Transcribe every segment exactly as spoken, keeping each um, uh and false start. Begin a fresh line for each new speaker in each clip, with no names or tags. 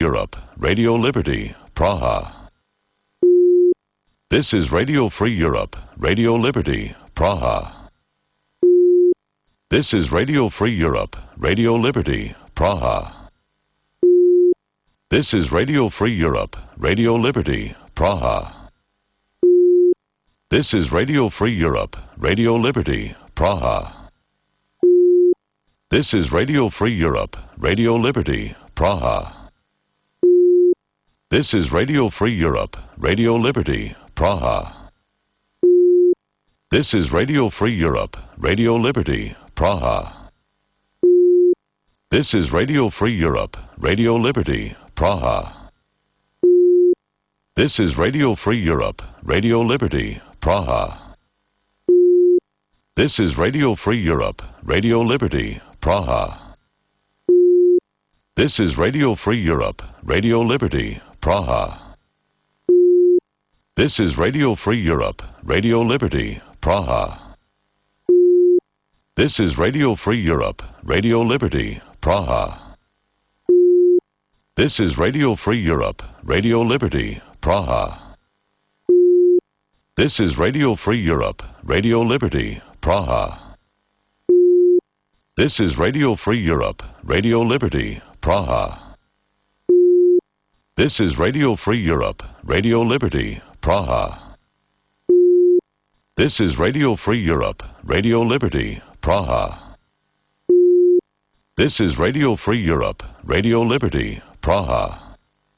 Europe, Radio Liberty, Praha. This is Radio Free Europe, Radio Liberty, Praha. This is Radio Free Europe, Radio Liberty, Praha. This is Radio Free Europe, Radio Liberty, Praha. This is Radio Free Europe, Radio Liberty, Praha. This is Radio Free Europe, Radio Liberty, Praha. This is Radio Free Europe, Radio Liberty, Praha. This is Radio Free Europe, Radio Liberty, Praha. This is Radio Free Europe, Radio Liberty, Praha. This is Radio Free Europe, Radio Liberty, Praha. This is Radio Free Europe, Radio Liberty, Praha. This is Radio Free Europe, Radio Liberty, Praha. This is Radio Free Europe, Radio Liberty, Praha. This is Radio Free Europe, Radio Liberty, Praha. This is Radio Free Europe, Radio Liberty, Praha. This is Radio Free Europe, Radio Liberty, Praha. This is Radio Free Europe, Radio Liberty, Praha. This is Radio Free Europe, Radio Liberty, Praha. This is Radio Free Europe, Radio Liberty, Praha. This is Radio Free Europe, Radio Liberty, Praha.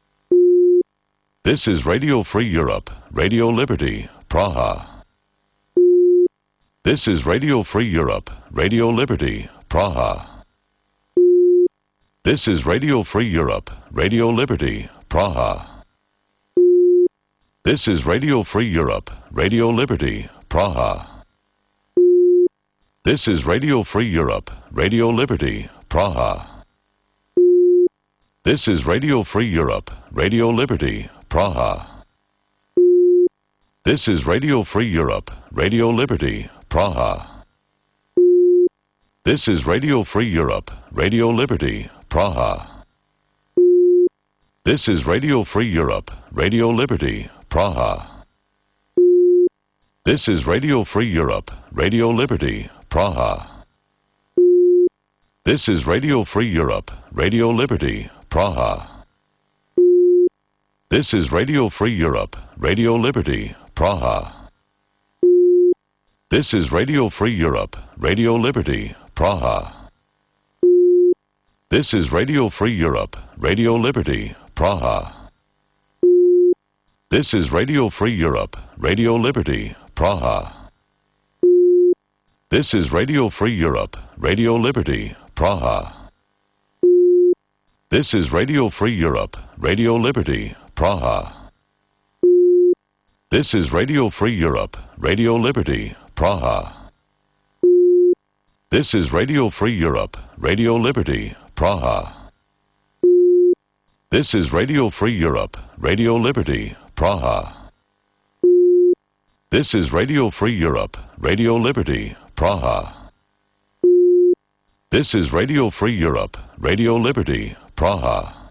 This is Radio Free Europe, Radio Liberty, Praha. This is Radio Free Europe, Radio Liberty, Praha. This is Radio Free Europe, Radio Liberty, Praha. This is Radio Free Europe, Radio Liberty, Praha. This is Radio Free Europe, Radio Liberty, Praha. This is Radio Free Europe, Radio Liberty, Praha. This is Radio Free Europe, Radio Liberty, Praha. This is Radio Free Europe, Radio Liberty, Praha. This is Radio Free Europe, Radio Liberty, Praha. This is Radio Free Europe, Radio Liberty, Praha. This is Radio Free Europe, Radio Liberty, Praha. This is Radio Free Europe, Radio Liberty, Praha. This is Radio Free Europe, Radio Liberty, Praha. This is Radio Free Europe, Radio Liberty, Praha. This is Radio Free Europe, Radio Liberty, Praha. This is Radio Free Europe, Radio Liberty, Praha. This is Radio Free Europe, Radio Liberty, Praha. This is Radio Free Europe, Radio Liberty, Praha. This is Radio Free Europe, Radio Liberty, Praha. This is Radio Free Europe, Radio Liberty, Praha. This is Radio Free Europe, Radio Liberty, Praha. This is Radio Free Europe, Radio Liberty, Praha.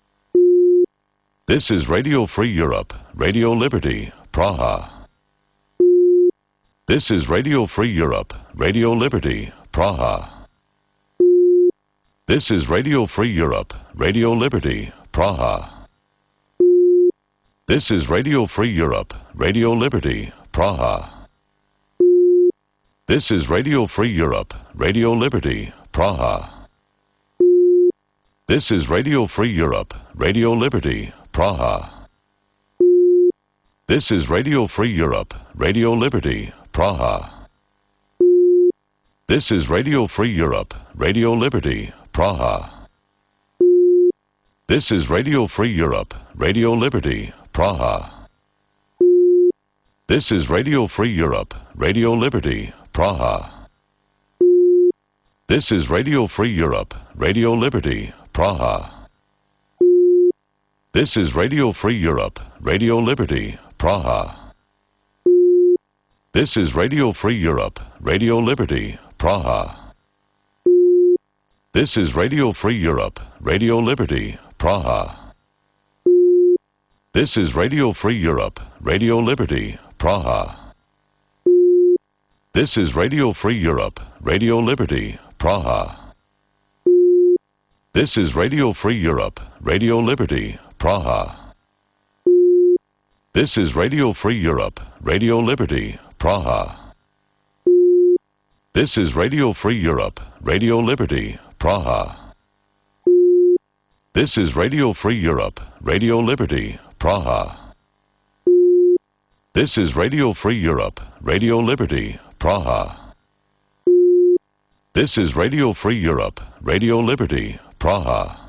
This is Radio Free Europe, Radio Liberty, Praha. This is Radio Free Europe, Radio Liberty, Praha. This is Radio Free Europe, Radio Liberty, Praha. This is Radio Free Europe, Radio Liberty, Praha. This is Radio Free Europe, Radio Liberty, Praha. This is Radio Free Europe, Radio Liberty, Praha. This is Radio Free Europe, Radio Liberty, Praha. This is Radio Free Europe, Radio Liberty, Praha. This is Radio Free Europe, Radio Liberty, Praha. This is Radio Free Europe, Radio Liberty, Praha. This is Radio Free Europe, Radio Liberty, Praha. This is Radio Free Europe, Radio Liberty, Praha. This is Radio Free Europe, Radio Liberty, Praha. This is Radio Free Europe, Radio Liberty, Praha. This is Radio Free Europe, Radio Liberty, Praha. This is Radio Free Europe, Radio Liberty, Praha. This is Radio Free Europe, Radio Liberty, Praha. This is Radio Free Europe, Radio Liberty, Praha. This is Radio Free Europe, Radio Liberty, Praha. This is Radio Free Europe, Radio Liberty, Praha. This is Radio Free Europe, Radio Liberty, Praha. This is Radio Free Europe, Radio Liberty, Praha.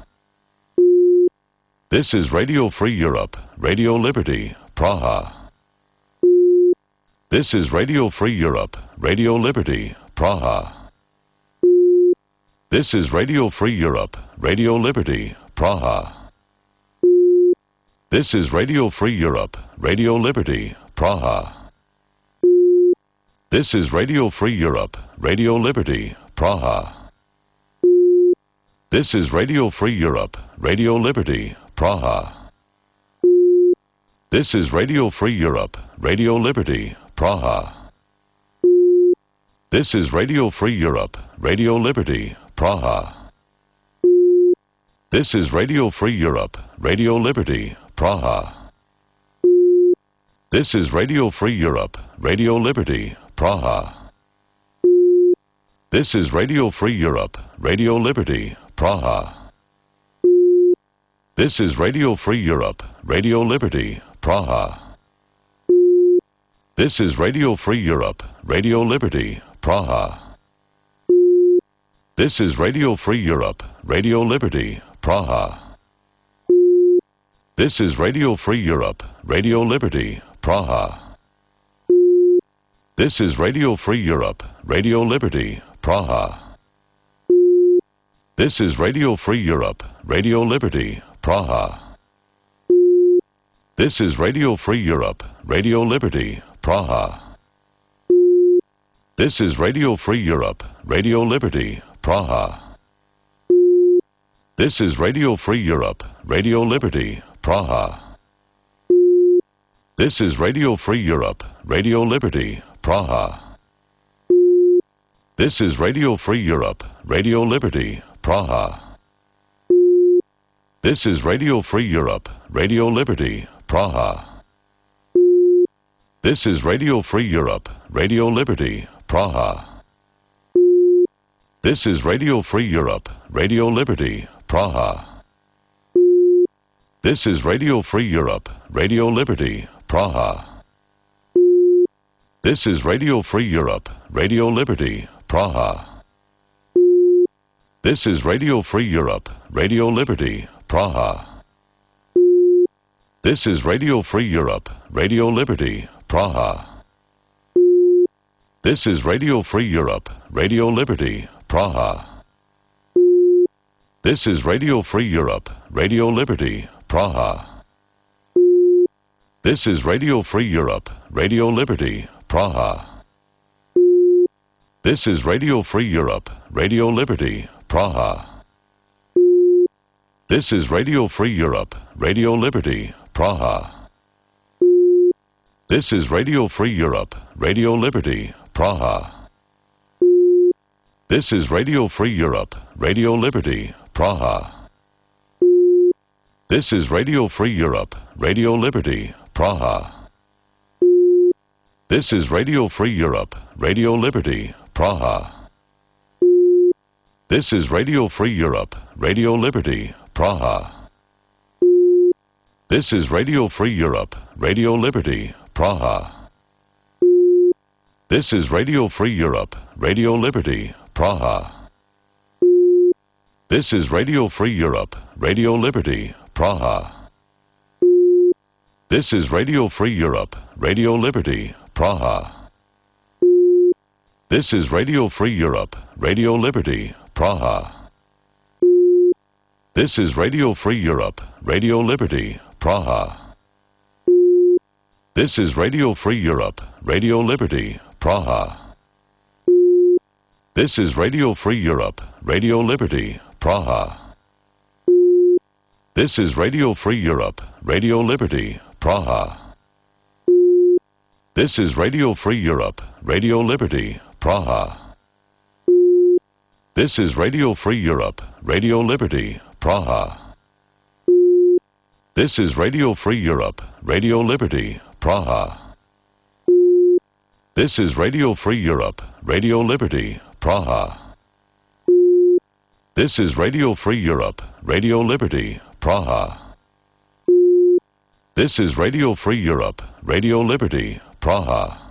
This is Radio Free Europe, Radio Liberty, Praha. This is Radio Free Europe, Radio Liberty, Praha. This is Radio Free Europe, Radio Liberty, Praha. This is Radio Free Europe, Radio Liberty, Praha. This is Radio Free Europe, Radio Liberty, Praha. This is Radio Free Europe, Radio Liberty, Praha. This is Radio Free Europe, Radio Liberty, Praha. This is Radio Free Europe, Radio Liberty, Praha. This is Radio Free Europe, Radio Liberty, Praha. This is Radio Free Europe, Radio Liberty, Praha. This is Radio Free Europe, Radio Liberty, Praha. This is Radio Free Europe, Radio Liberty, Praha. This is Radio Free Europe, Radio Liberty, Praha. This is Radio Free Europe, Radio Liberty, Praha. This is Radio Free Europe, Radio Liberty, Praha. This is Radio Free Europe, Radio Liberty, Praha. This is Radio Free Europe, Radio Liberty, Praha. This is Radio Free Europe, Radio Liberty, Praha. This is Radio Free Europe, Radio Liberty, Praha. This is Radio Free Europe, Radio Liberty, Praha. This is Radio Free Europe, Radio Liberty, Praha. This is Radio Free Europe, Radio Liberty, Praha. This is Radio Free Europe, Radio Liberty, Praha. This is Radio Free Europe, Radio Liberty, Praha. This is Radio Free Europe, Radio Liberty, Praha. This is Radio Free Europe, Radio Liberty, Praha. This is Radio Free Europe, Radio Liberty, Praha. This is Radio Free Europe, Radio Liberty, Praha. This is Radio Free Europe, Radio Liberty, Praha. This is Radio Free Europe, Radio Liberty, Praha. This is Radio Free Europe, Radio Liberty, Praha. This is Radio Free Europe, Radio Liberty, Praha. This is Radio Free Europe, Radio Liberty, Praha. This is Radio Free Europe, Radio Liberty, Praha. This is Radio Free Europe, Radio Liberty, Praha. This is Radio Free Europe, Radio Liberty, Praha. This is Radio Free Europe, Radio Liberty, Praha. This is Radio Free Europe, Radio Liberty, Praha. This is Radio Free Europe, Radio Liberty, Praha. This is Radio Free Europe, Radio Liberty, Praha. This is Radio Free Europe, Radio Liberty, Praha. This is Radio Free Europe, Radio Liberty, Praha. This is Radio Free Europe, Radio Liberty, Praha. This is Radio Free Europe, Radio Liberty, Praha. This is Radio Free Europe, Radio Liberty, Praha. This is Radio Free Europe, Radio Liberty, Praha. This is Radio Free Europe, Radio Liberty, Praha. This is Radio Free Europe, Radio Liberty, Praha. This is Radio Free Europe, Radio Liberty, Praha. This is Radio Free Europe, Radio Liberty, Praha. This is Radio Free Europe, Radio Liberty, Praha. This is Radio Free Europe, Radio Liberty, Praha. This is Radio Free Europe, Radio Liberty, Praha. This is Radio Free Europe, Radio Liberty, Praha.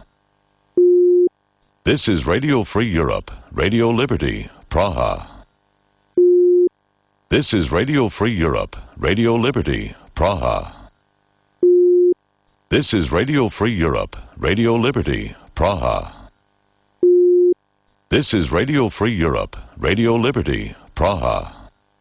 This is Radio Free Europe, Radio Liberty, Praha. This is Radio Free Europe, Radio Liberty, Praha. This is Radio Free Europe, Radio Liberty, Praha. This is Radio Free Europe, Radio Liberty, Praha.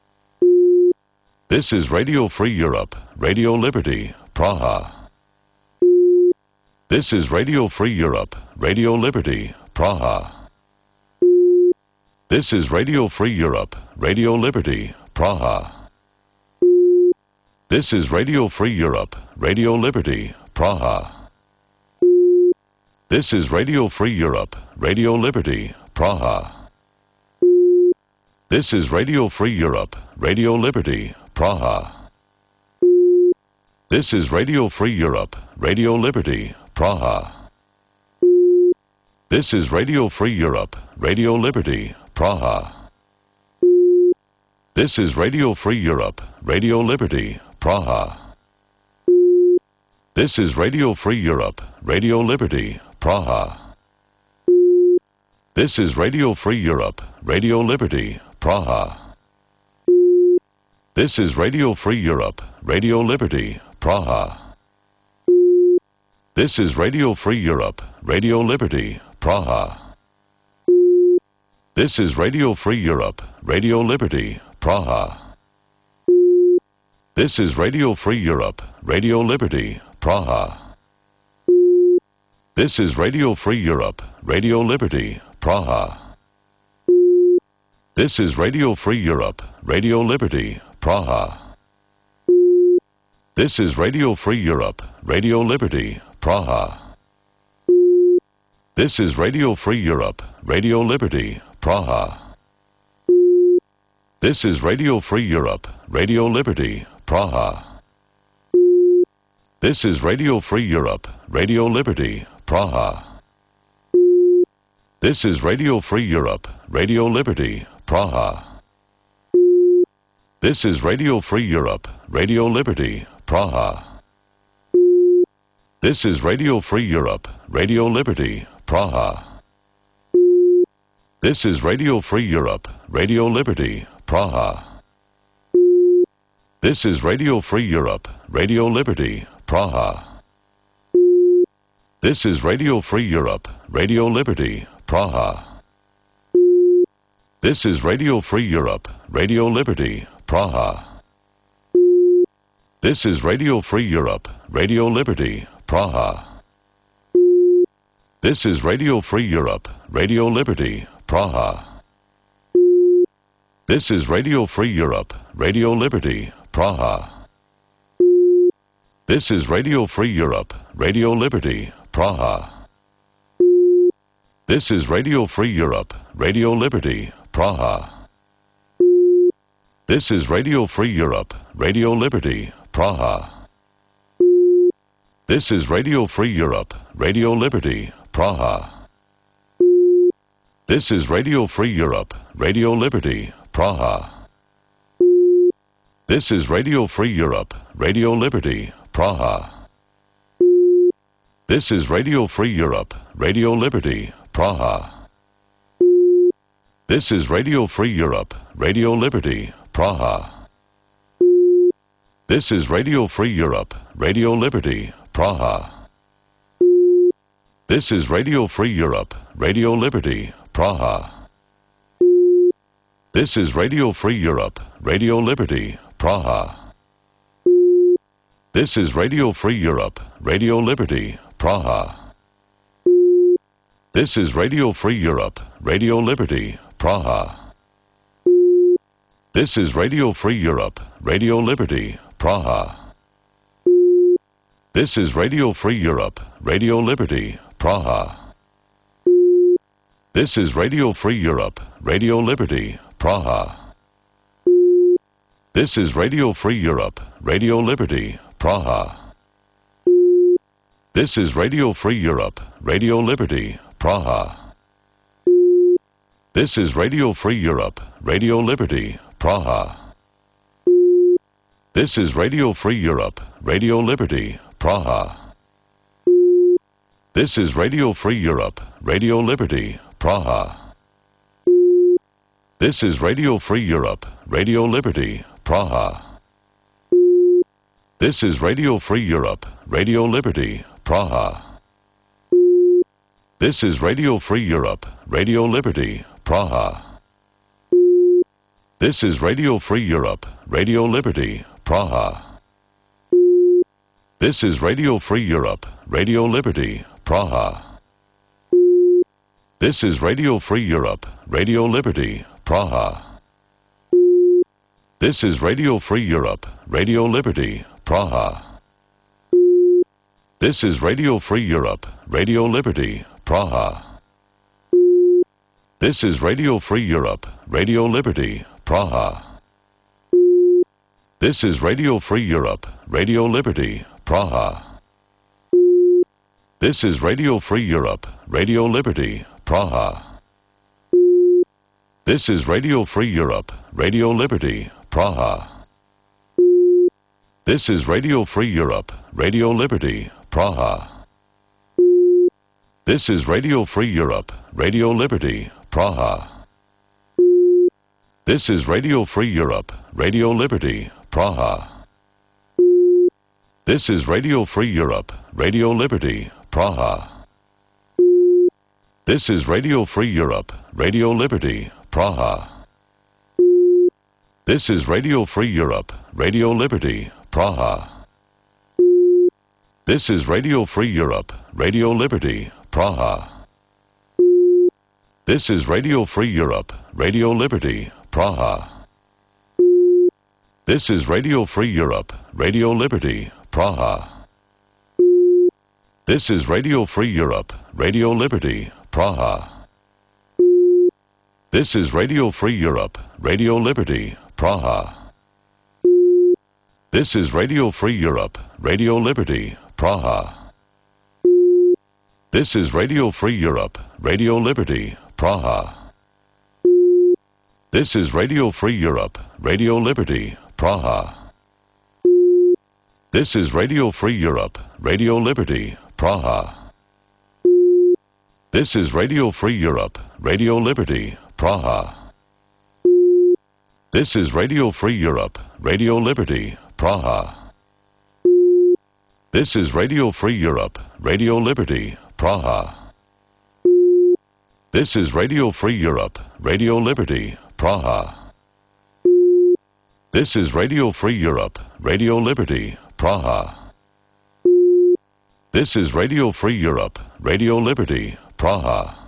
This is Radio Free Europe, Radio Liberty, Praha. This is Radio Free Europe, Radio Liberty, Praha. This is Radio Free Europe, Radio Liberty, Praha. This is Radio Free Europe, Radio Liberty, Praha. This is Radio Free Europe, Radio Liberty, Praha. This is Radio Free Europe, Radio Liberty, Praha. This is Radio Free Europe, Radio Liberty, Praha. This is Radio Free Europe, Radio Liberty, Praha. This is Radio Free Europe, Radio Liberty, Praha. This is Radio Free Europe, Radio Liberty, Praha. This is Radio Free Europe, Radio Liberty, Praha. This is Radio Free Europe, Radio Liberty, Praha. This is Radio Free Europe, Radio Liberty, Praha. This is Radio Free Europe, Radio Liberty, Praha. This is Radio Free Europe, Radio Liberty, Praha. This is Radio Free Europe, Radio Liberty, Praha. This is Radio Free Europe, Radio Liberty, Praha. This is Radio Free Europe, Radio Liberty, Praha. This is Radio Free Europe, Radio Liberty, Praha. This is Radio Free Europe, Radio Liberty, Praha. This is Radio Free Europe, Radio Liberty, Praha. This is Radio Free Europe, Radio Liberty, Praha. This is Radio Free Europe, Radio Liberty, Praha. This is Radio Free Europe, Radio Liberty, Praha. This is Radio Free Europe, Radio Liberty, Praha. This is Radio Free Europe, Radio Liberty, Praha. This is Radio Free Europe, Radio Liberty, Praha. This is Radio Free Europe, Radio Liberty, Praha. This is Radio Free Europe, Radio Liberty, Praha. This is Radio Free Europe, Radio Liberty, Praha. This is Radio Free Europe, Radio Liberty, Praha. This is Radio Free Europe, Radio Liberty, Praha. This is Radio Free Europe, Radio Liberty, Praha. This is Radio Free Europe, Radio Liberty, Praha. This is Radio Free Europe, Radio Liberty, Praha. This is Radio Free Europe, Radio Liberty, Praha. This is Radio Free Europe, Radio Liberty, Praha. This is Radio Free Europe, Radio Liberty, Praha. This is Radio Free Europe, Radio Liberty, Praha. This is Radio Free Europe, Radio Liberty, Praha. This is Radio Free Europe, Radio Liberty, Praha. This is Radio Free Europe, Radio Liberty, Praha. This is Radio Free Europe, Radio Liberty, Praha. This is Radio Free Europe, Radio Liberty, Praha. This is Radio Free Europe, Radio Liberty, Praha. This is Radio Free Europe, Radio Liberty, Praha. This is Radio Free Europe, Radio Liberty, Praha. This is Radio Free Europe, Radio Liberty, Praha. This is Radio Free Europe, Radio Liberty, Praha. This is Radio Free Europe, Radio Liberty, Praha. This is Radio Free Europe, Radio Liberty, Praha. This is Radio Free Europe, Radio Liberty, Praha. This is Radio Free Europe, Radio Liberty, Praha. This is Radio Free Europe, Radio Liberty, Praha. This is Radio Free Europe, Radio Liberty, Praha. This is Radio Free Europe, Radio Liberty, Praha. This is Radio Free Europe, Radio Liberty, Praha. This is Radio Free Europe, Radio Liberty, Praha. This is Radio Free Europe, Radio Liberty, Praha. This is Radio Free Europe, Radio Liberty, Praha. This is Radio Free Europe, Radio Liberty, Praha. This is Radio Free Europe, Radio Liberty, Praha. This is Radio Free Europe, Radio Liberty, Praha. This is Radio Free Europe, Radio Liberty, Praha. This is Radio Free Europe, Radio Liberty, Praha. This is Radio Free Europe, Radio Liberty, Praha. This is Radio Free Europe, Radio Liberty, Praha. This is Radio Free Europe, Radio Liberty, Praha. This is Radio Free Europe, Radio Liberty, Praha. This is Radio Free Europe, Radio Liberty, Praha. This is Radio Free Europe, Radio Liberty, Praha. This is Radio Free Europe, Radio Liberty, Praha. This is Radio Free Europe, Radio Liberty, Praha. This is Radio Free Europe, Radio Liberty, Praha. This is Radio Free Europe, Radio Liberty, Praha. This is Radio Free Europe, Radio Liberty, Praha. This is Radio Free Europe, Radio Liberty, Praha. This is Radio Free Europe, Radio Liberty, Praha. This is Radio Free Europe, Radio Liberty, Praha. This is Radio Free Europe, Radio Liberty, Praha. This is Radio Free Europe, Radio Liberty, Praha. This is Radio Free Europe, Radio Liberty, Praha. This is Radio Free Europe, Radio Liberty, Praha. This is Radio Free Europe, Radio Liberty, Praha. This is Radio Free Europe, Radio Liberty, Praha.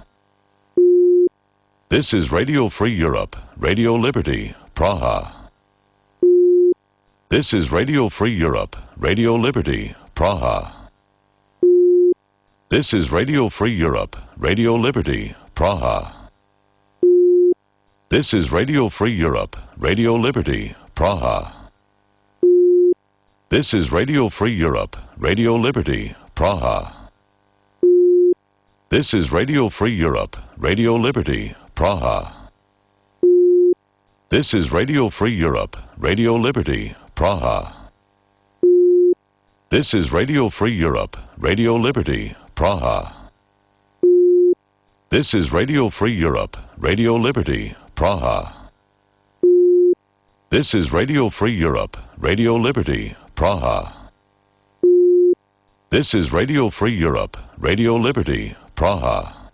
This is Radio Free Europe, Radio Liberty, Praha. This is Radio Free Europe, Radio Liberty, Praha. This is Radio Free Europe, Radio Liberty, Praha. This is Radio Free Europe, Radio Liberty, Praha. This is Radio Free Europe, Radio Liberty, Praha. This is Radio Free Europe, Radio Liberty, Praha. This is Radio Free Europe, Radio Liberty, Praha. This is Radio Free Europe, Radio Liberty, Praha. This is Radio Free Europe, Radio Liberty, Praha. This is Radio Free Europe, Radio Liberty, Praha. This is Radio Free Europe, Radio Liberty, Praha.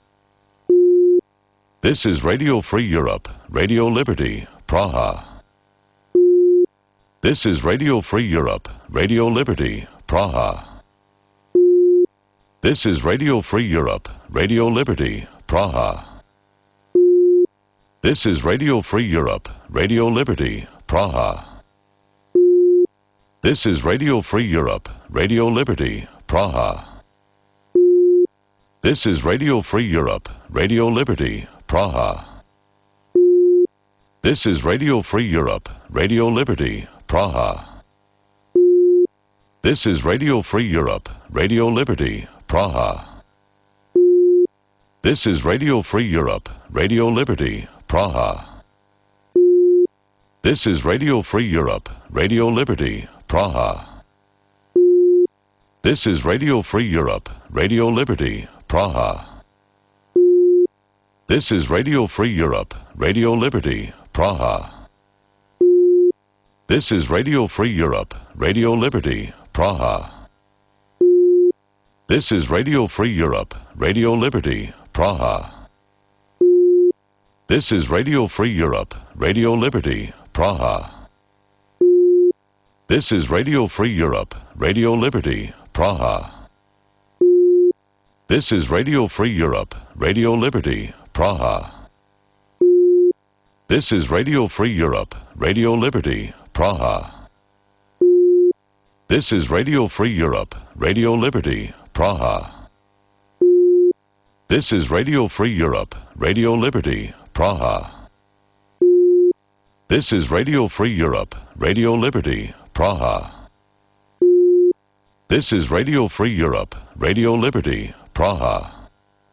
This is Radio Free Europe, Radio Liberty, Praha. This is Radio Free Europe, Radio Liberty, Praha. This is Radio Free Europe, Radio Liberty, Praha. This is Radio Free Europe, Radio Liberty, Praha. This is Radio Free Europe, Radio Liberty, Praha. This is Radio Free Europe, Radio Liberty, Praha. This is Radio Free Europe, Radio Liberty, Praha. This is Radio Free Europe, Radio Liberty, Praha. This is Radio Free Europe, Radio Liberty, Praha. This is Radio Free Europe, Radio Liberty, Praha. This is Radio Free Europe, Radio Liberty, Praha. This is Radio Free Europe, Radio Liberty, Praha. This is Radio Free Europe, Radio Liberty, Praha. This is Radio Free Europe, Radio Liberty, Praha. This is Radio Free Europe, Radio Liberty, Praha. This is Radio Free Europe, Radio Liberty, Praha. This is Radio Free Europe, Radio Liberty, Praha. This is Radio Free Europe, Radio Liberty, Praha. This is Radio Free Europe, Radio Liberty, Praha. This is Radio Free Europe, Radio Liberty, Praha. This is Radio Free Europe, Radio Liberty, Praha. This is Radio Free Europe, Radio Liberty, Praha.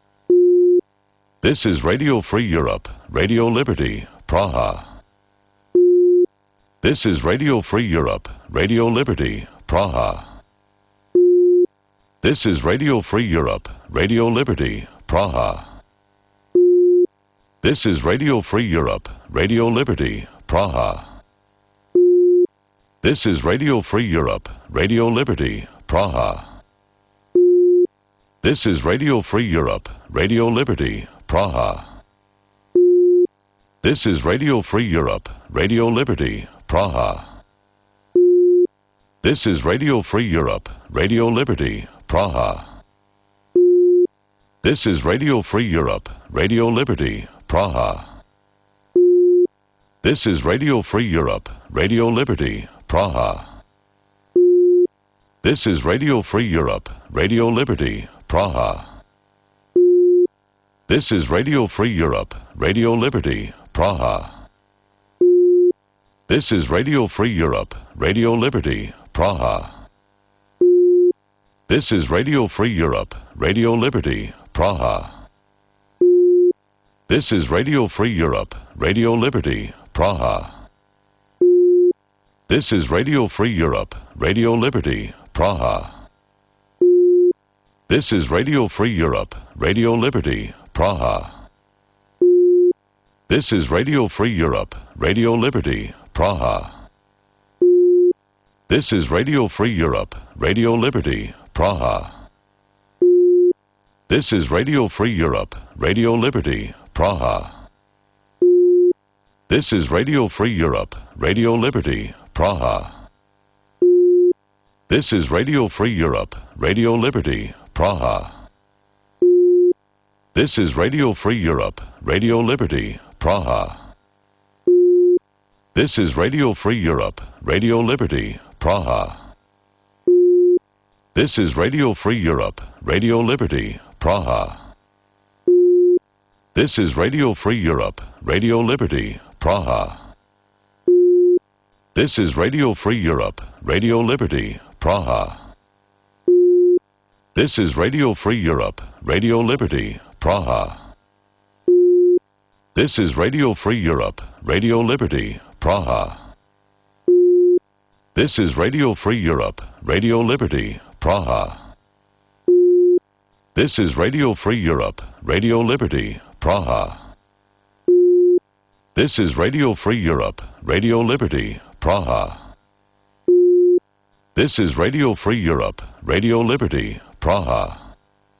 This is Radio Free Europe, Radio Liberty, Praha. This is Radio Free Europe, Radio Liberty, Praha. This is Radio Free Europe, Radio Liberty, Praha. This is Radio Free Europe, Radio Liberty, Praha. This is Radio Free Europe, Radio Liberty, Praha. This is Radio Free Europe, Radio Liberty, Praha. This is Radio Free Europe, Radio Liberty, Praha. This is Radio Free Europe, Radio Liberty, Praha. This is Radio Free Europe, Radio Liberty, Praha. This is Radio Free Europe, Radio Liberty, Praha. This is Radio Free Europe, Radio Liberty, Praha. This is Radio Free Europe, Radio Liberty, Praha. This is Radio Free Europe, Radio Liberty, Praha. This is Radio Free Europe, Radio Liberty, Praha. This is Radio Free Europe, Radio Liberty, Praha. This is Radio Free Europe, Radio Liberty, Praha. This is Radio Free Europe, Radio Liberty, Praha. This is Radio Free Europe, Radio Liberty, Praha. This is Radio Free Europe, Radio Liberty, Praha. This is Radio Free Europe, Radio Liberty, Praha. This is Radio Free Europe, Radio Liberty, Praha. This is Radio Free Europe, Radio Liberty, Praha. This is Radio Free Europe, Radio Liberty, Praha. This is Radio Free Europe, Radio Liberty, Praha. This is Radio Free Europe, Radio Liberty, Praha. This is Radio Free Europe, Radio Liberty, Praha. This is Radio Free Europe, Radio Liberty, Praha. This is Radio Free Europe, Radio Liberty, Praha. This is Radio Free Europe, Radio Liberty, Praha. This is Radio Free Europe, Radio Liberty, Praha. This is Radio Free Europe, Radio Liberty, Praha. This is Radio Free Europe, Radio Liberty, Praha. This is Radio Free Europe, Radio Liberty, Praha.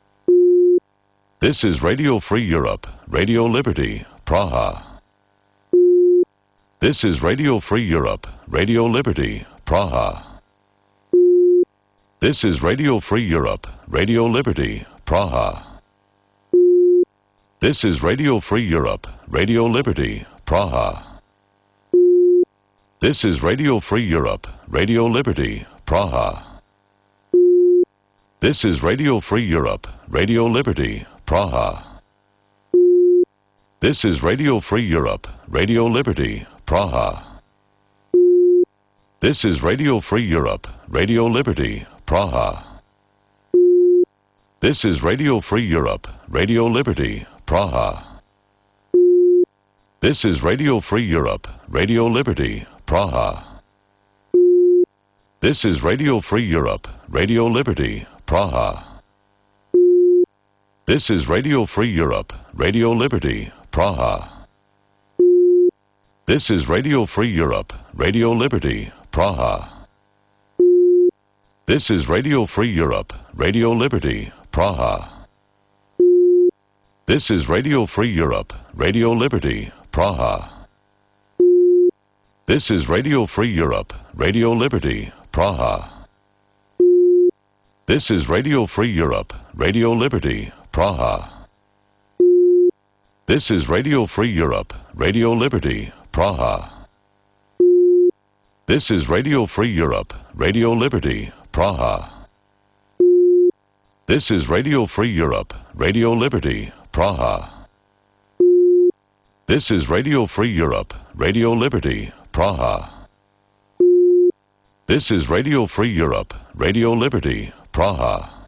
This is Radio Free Europe, Radio Liberty, Praha. This is Radio Free Europe, Radio Liberty, Praha. This is Radio Free Europe, Radio Liberty, Praha. This is Radio Free Europe, Radio Liberty, Praha. This is Radio Free Europe, Radio Liberty, Praha. This is Radio Free Europe, Radio Liberty, Praha. This is Radio Free Europe, Radio Liberty, Praha. This is Radio Free Europe, Radio Liberty, Praha. This is Radio Free Europe, Radio Liberty, Praha. This is Radio Free Europe, Radio Liberty, Praha. This is Radio Free Europe, Radio Liberty, Praha. This is Radio Free Europe, Radio Liberty, Praha. This is Radio Free Europe, Radio Liberty, Praha. This is Radio Free Europe, Radio Liberty, Praha. This is Radio Free Europe, Radio Liberty, Praha. This is Radio Free Europe, Radio Liberty, Praha. This is Radio Free Europe, Radio Liberty, Praha. This is Radio Free Europe, Radio Liberty, Praha. This is Radio Free Europe, Radio Liberty, Praha. This is Radio Free Europe, Radio Liberty, Praha. This is Radio Free Europe, Radio Liberty, Praha. This is Radio Free Europe, Radio Liberty, Praha.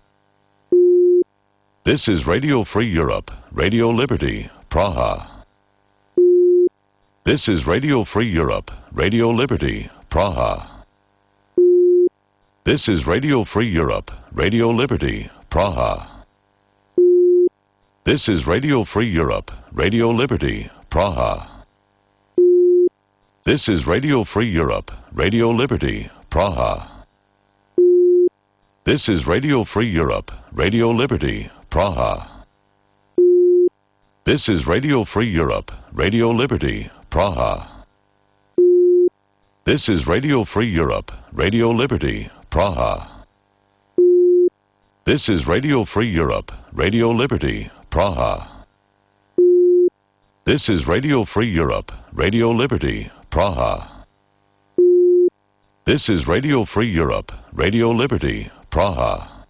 This is Radio Free Europe, Radio Liberty, Praha. This is Radio Free Europe, Radio Liberty, Praha. This is Radio Free Europe, Radio Liberty, Praha. This is Radio Free Europe, Radio Liberty, Praha. This is Radio Free Europe, Radio Liberty, Praha. This is Radio Free Europe, Radio Liberty, Praha. This is Radio Free Europe, Radio Liberty, Praha. This is Radio Free Europe, Radio Liberty, Praha. This is Radio Free Europe, Radio Liberty, Praha. This is Radio Free Europe, Radio Liberty, Praha. This is Radio Free Europe, Radio Liberty, Praha.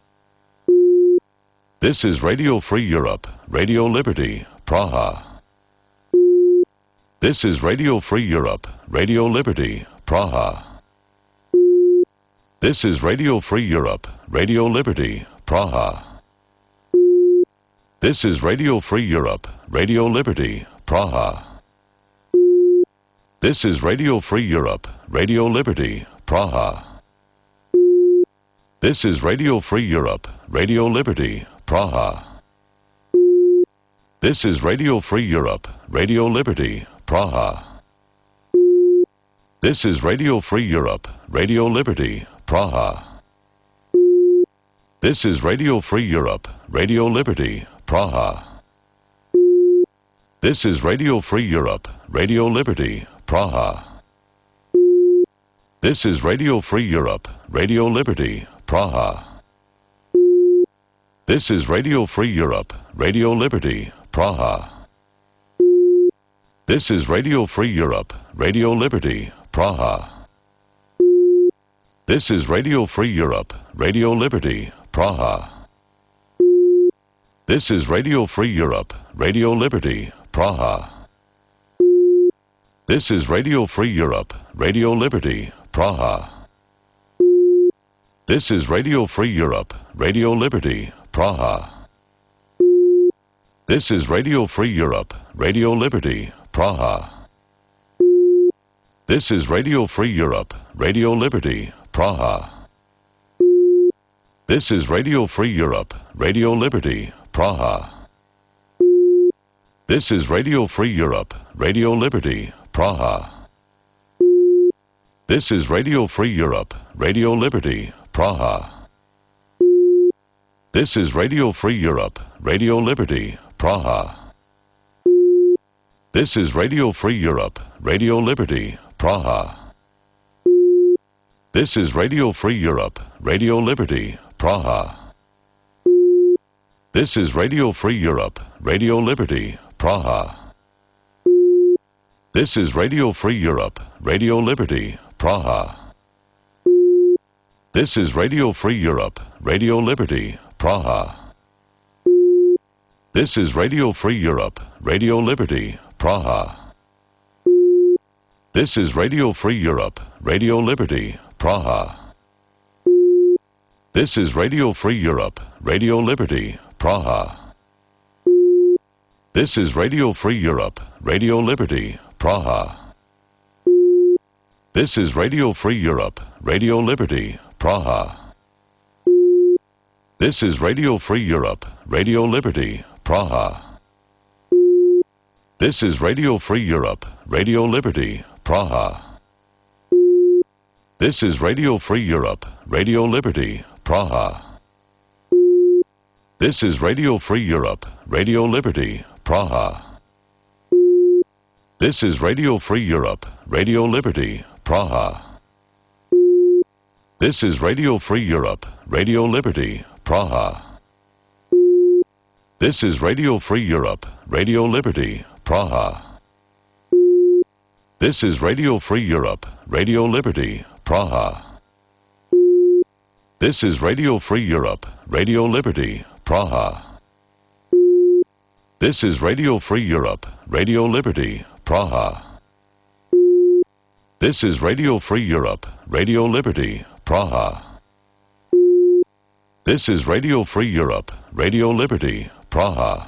This is Radio Free Europe, Radio Liberty, Praha. This is Radio Free Europe, Radio Liberty, Praha. This is Radio Free Europe, Radio Liberty, Praha. This is Radio Free Europe, Radio Liberty, Praha. This is Radio Free Europe, Radio Liberty, Praha. This is Radio Free Europe, Radio Liberty, Praha. This is Radio Free Europe, Radio Liberty, Praha. This is Radio Free Europe, Radio Liberty, Praha. This is Radio Free Europe, Radio Liberty, Praha. This is Radio Free Europe, Radio Liberty, Praha. This is Radio Free Europe, Radio Liberty, Praha. This is Radio Free Europe, Radio Liberty, Praha. This is Radio Free Europe, Radio Liberty, Praha. This is Radio Free Europe, Radio Liberty, Praha. This is Radio Free Europe, Radio Liberty, Praha. This is Radio Free Europe, Radio Liberty, Praha. This is Radio Free Europe, Radio Liberty, Praha. This is Radio Free Europe, Radio Liberty, Praha. This is Radio Free Europe, Radio Liberty, Praha. This is Radio Free Europe, Radio Liberty, Praha. This is Radio Free Europe, Radio Liberty, Praha. This is Radio Free Europe, Radio Liberty, Praha. This is Radio Free Europe, Radio Liberty, Praha. This is Radio Free Europe, Radio Liberty, Praha. This is Radio Free Europe, Radio Liberty, Praha. This is Radio Free Europe, Radio Liberty, Praha. This is Radio Free Europe, Radio Liberty, Praha. This is Radio Free Europe, Radio Liberty, Praha. This is Radio Free Europe, Radio Liberty, Praha. This is Radio Free Europe, Radio Liberty, Praha. This is Radio Free Europe, Radio Liberty, Praha. This is Radio Free Europe, Radio Liberty, Praha. This is Radio Free Europe, Radio Liberty, Praha. This is Radio Free Europe, Radio Liberty, Praha. This is Radio Free Europe, Radio Liberty, Praha. This is Radio Free Europe, Radio Liberty, Praha. This is Radio Free Europe, Radio Liberty, Praha. This is Radio Free Europe, Radio Liberty, Praha. This is Radio Free Europe, Radio Liberty, Praha. This is Radio Free Europe, Radio Liberty, Praha. This is Radio Free Europe, Radio Liberty, Praha. This is Radio Free Europe, Radio Liberty, Praha. This is Radio Free Europe, Radio Liberty, Praha. This is Radio Free Europe, Radio Liberty, Praha. This is Radio Free Europe, Radio Liberty, Praha.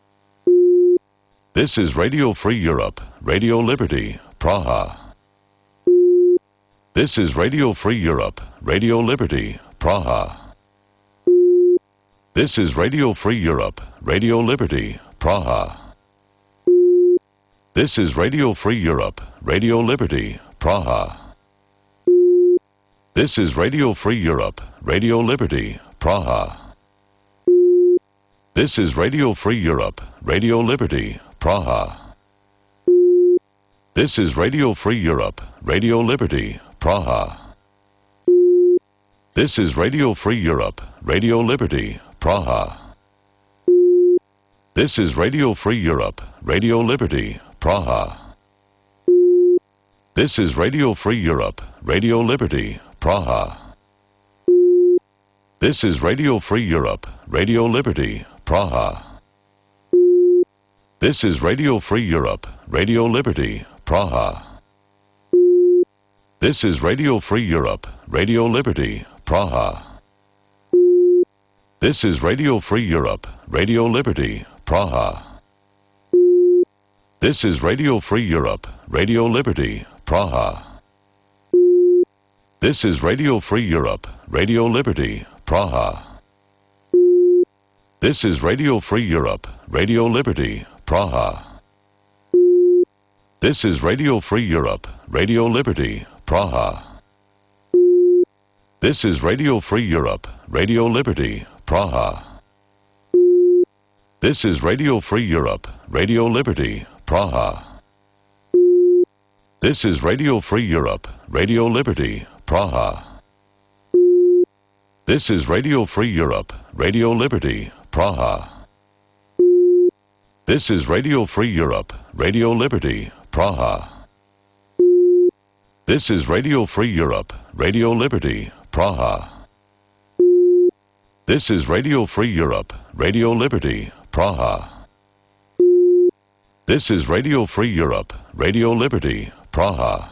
This is Radio Free Europe, Radio Liberty, Praha. This is Radio Free Europe, Radio Liberty, Praha. This is Radio Free Europe, Radio Liberty, Praha. This is Radio Free Europe, Radio Liberty, Praha. This is Radio Free Europe, Radio Liberty, Praha. This is Radio Free Europe, Radio Liberty, Praha. This is Radio Free Europe, Radio Liberty, Praha. This is Radio Free Europe, Radio Liberty, Praha. This is Radio Free Europe, Radio Liberty, Praha. This is Radio Free Europe, Radio Liberty, Praha. This is Radio Free Europe, Radio Liberty, Praha. This is Radio Free Europe, Radio Liberty, Praha. This is Radio Free Europe, Radio Liberty, Praha. This is Radio Free Europe, Radio Liberty, Praha. This is Radio Free Europe, Radio Liberty, Praha. This is Radio Free Europe, Radio Liberty, Praha. This is Radio Free Europe, Radio Liberty, Praha. This is Radio Free Europe, Radio Liberty, Praha. This is Radio Free Europe, Radio Liberty, Praha. This is Radio Free Europe, Radio Liberty, Praha. This is Radio Free Europe, Radio Liberty, Praha. This is Radio Free Europe, Radio Liberty, Praha. This is Radio Free Europe, Radio Liberty, Praha. This is Radio Free Europe, Radio Liberty, Praha. This is Radio Free Europe, Radio Liberty, Praha. This is Radio Free Europe, Radio Liberty, Praha.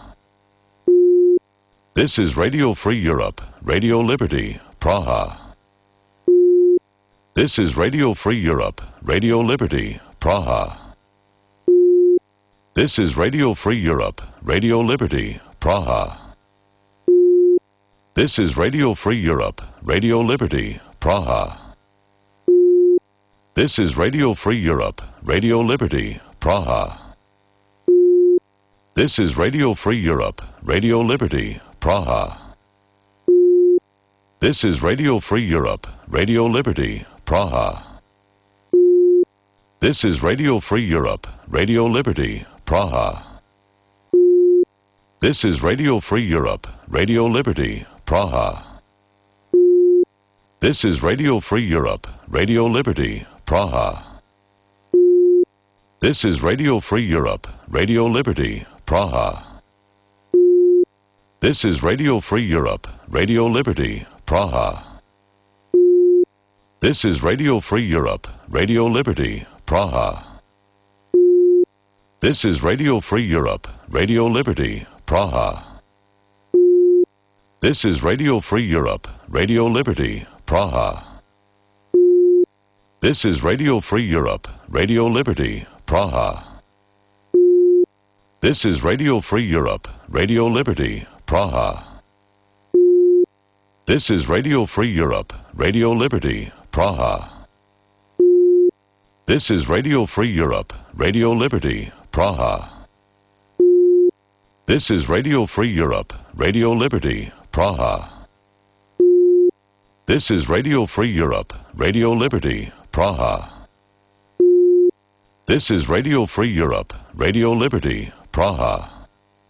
This is Radio Free Europe, Radio Liberty, Praha. This is Radio Free Europe, Radio Liberty, Praha. This is Radio Free Europe, Radio Liberty, Praha. This is Radio Free Europe, Radio Liberty, Praha. This is Radio Free Europe, Radio Liberty, Praha. This is Radio Free Europe, Radio Liberty, Praha. This is Radio Free Europe, Radio Liberty, Praha. This is Radio Free Europe, Radio Liberty, Praha. This is Radio Free Europe, Radio Liberty, Praha. This is Radio Free Europe, Radio Liberty, Praha. This is Radio Free Europe, Radio Liberty, Praha. This is Radio Free Europe, Radio Liberty, Praha. This is Radio Free Europe, Radio Liberty, Praha. This is Radio Free Europe, Radio Liberty, Praha. This is Radio Free Europe, Radio Liberty, Praha. This is Radio Free Europe, Radio Liberty, Praha. This is Radio Free Europe, Radio Liberty, Praha. This is Radio Free Europe, Radio Liberty, Praha. This is Radio Free Europe, Radio Liberty, Praha. This is Radio Free Europe, Radio Liberty, Praha. This is Radio Free Europe, Radio Liberty, Praha. This is Radio Free Europe, Radio Liberty, Praha.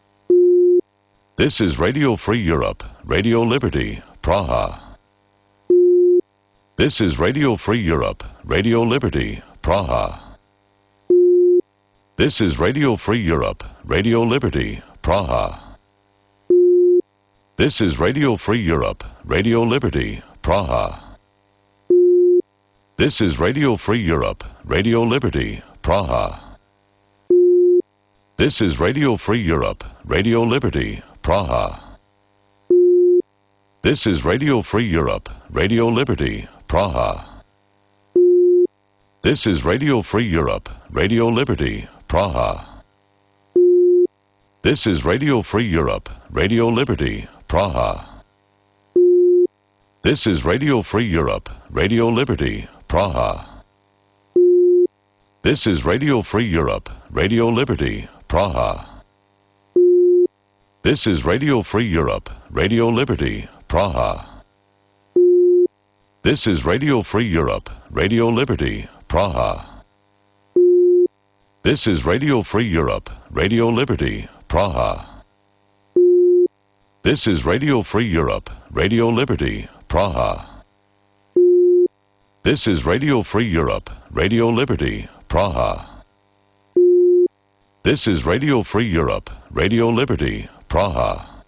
This is Radio Free Europe, Radio Liberty, Praha. This is Radio Free Europe, Radio Liberty, Praha. This is Radio Free Europe, Radio Liberty, Praha. This is Radio Free Europe, Radio Liberty, Praha. This is Radio Free Europe, Radio Liberty, Praha. This is Radio Free Europe, Radio Liberty, Praha. This is Radio Free Europe, Radio Liberty, Praha. This is Radio Free Europe, Radio Liberty, Praha. This is Radio Free Europe, Radio Liberty, Praha. This is Radio Free Europe, Radio Liberty, Praha. This is Radio Free Europe, Radio Liberty, Praha. This is Radio Free Europe, Radio Liberty, Praha. This is Radio Free Europe, Radio Liberty, Praha. This is Radio Free Europe, Radio Liberty, Praha. This is Radio Free Europe, Radio Liberty, Praha. This is Radio Free Europe, Radio Liberty, Praha. This is Radio Free Europe, Radio Liberty, Praha.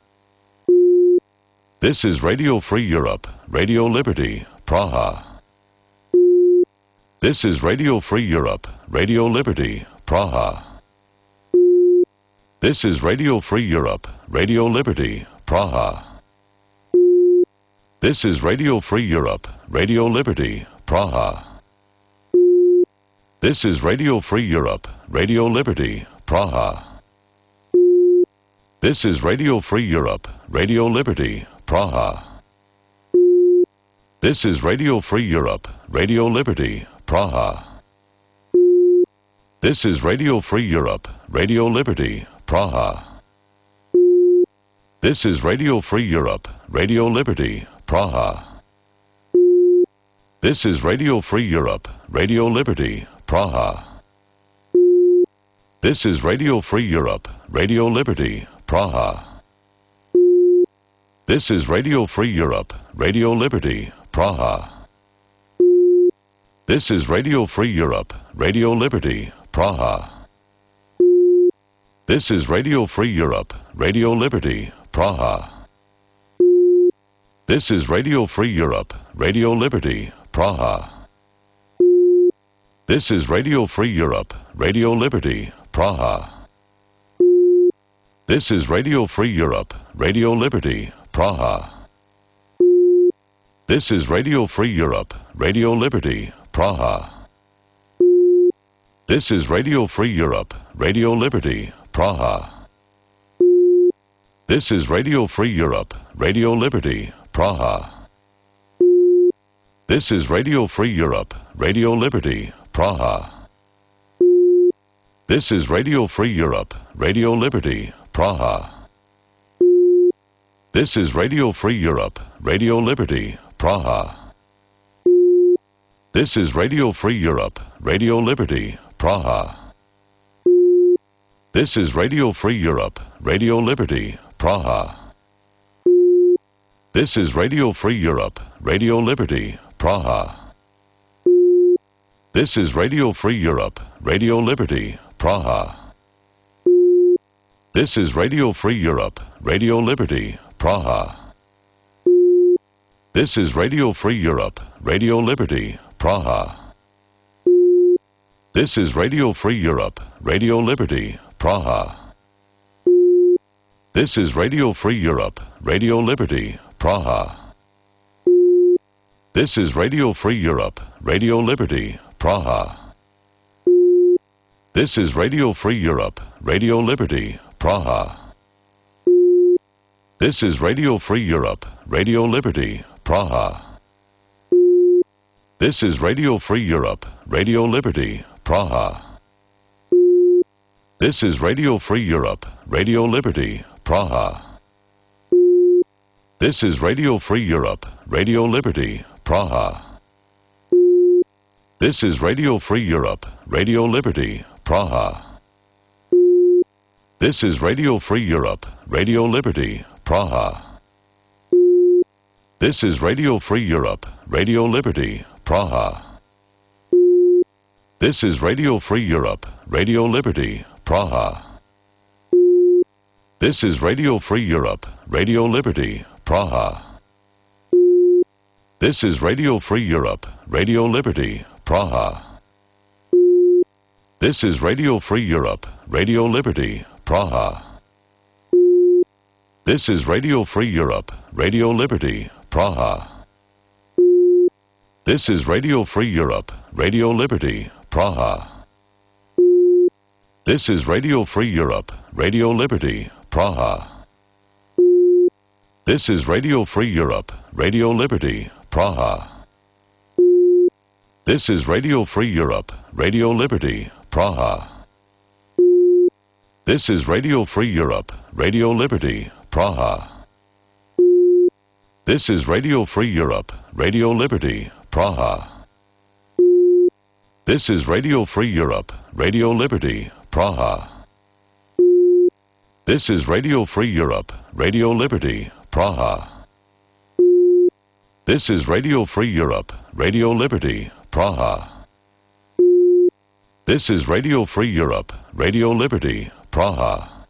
This is Radio Free Europe, Radio Liberty, Praha. This is Radio Free Europe, Radio Liberty, Praha. This is Radio Free Europe, Radio Liberty, Praha. This is Radio Free Europe, Radio Liberty, Praha. This is Radio Free Europe, Radio Liberty, Praha. This is Radio Free Europe, Radio Liberty, Praha. This is Radio Free Europe, Radio Liberty, Praha. This is Radio Free Europe, Radio Liberty, Praha. This is Radio Free Europe, Radio Liberty, Praha. This is Radio Free Europe, Radio Liberty, Praha. This is Radio Free Europe, Radio Liberty, Praha. This is Radio Free Europe, Radio Liberty, Praha. This is Radio Free Europe, Radio Liberty, Praha. This is Radio Free Europe, Radio Liberty, Praha. This is Radio Free Europe, Radio Liberty, Praha. This is Radio Free Europe, Radio Liberty, Praha. This is Radio Free Europe, Radio Liberty, Praha. This is Radio Free Europe, Radio Liberty, Praha. This is Radio Free Europe, Radio Liberty, Praha. This is Radio Free Europe, Radio Liberty, Praha. This is Radio Free Europe, Radio Liberty, Praha. This is Radio Free Europe, Radio Liberty, Praha. This is Radio Free Europe, Radio Liberty, Praha. This is Radio Free Europe, Radio Liberty, Praha. This is Radio Free Europe, Radio Liberty, Praha. This is Radio Free Europe, Radio Liberty, Praha. This is Radio Free Europe, Radio Liberty, Praha. This is Radio Free Europe, Radio Liberty, Praha. This is Radio Free Europe, Radio Liberty, Praha. This is Radio Free Europe, Radio Liberty, Praha. This is Radio Free Europe, Radio Liberty, Praha. This is Radio Free Europe, Radio Liberty, Praha. This is Radio Free Europe, Radio Liberty, Praha. This is Radio Free Europe, Radio Liberty, Praha. This is Radio Free Europe, Radio Liberty, Praha. This is Radio Free Europe, Radio Liberty, Praha. This is Radio Free Europe, Radio Liberty, Praha. This is Radio Free Europe, Radio Liberty, Praha. This is Radio Free Europe, Radio Liberty, Praha. This is Radio Free Europe, Radio Liberty, Praha. This is Radio Free Europe, Radio Liberty, Praha. This is Radio Free Europe, Radio Liberty, Praha. This is Radio Free Europe, Radio Liberty, Praha. This is Radio Free Europe, Radio Liberty, Praha. This is Radio Free Europe, Radio Liberty, Praha. This is Radio Free Europe, Radio Liberty, Praha. This is Radio Free Europe, Radio Liberty, Praha. This is Radio Free Europe, Radio Liberty, Praha. This is Radio Free Europe, Radio Liberty, Praha. This is Radio Free Europe, Radio Liberty, Praha. This is Radio Free Europe, Radio Liberty, Praha. This is Radio Free Europe, Radio Liberty, Praha. This is Radio Free Europe, Radio Liberty, Praha. This is Radio Free Europe, Radio Liberty, Praha. This is Radio Free Europe, Radio Liberty, Praha.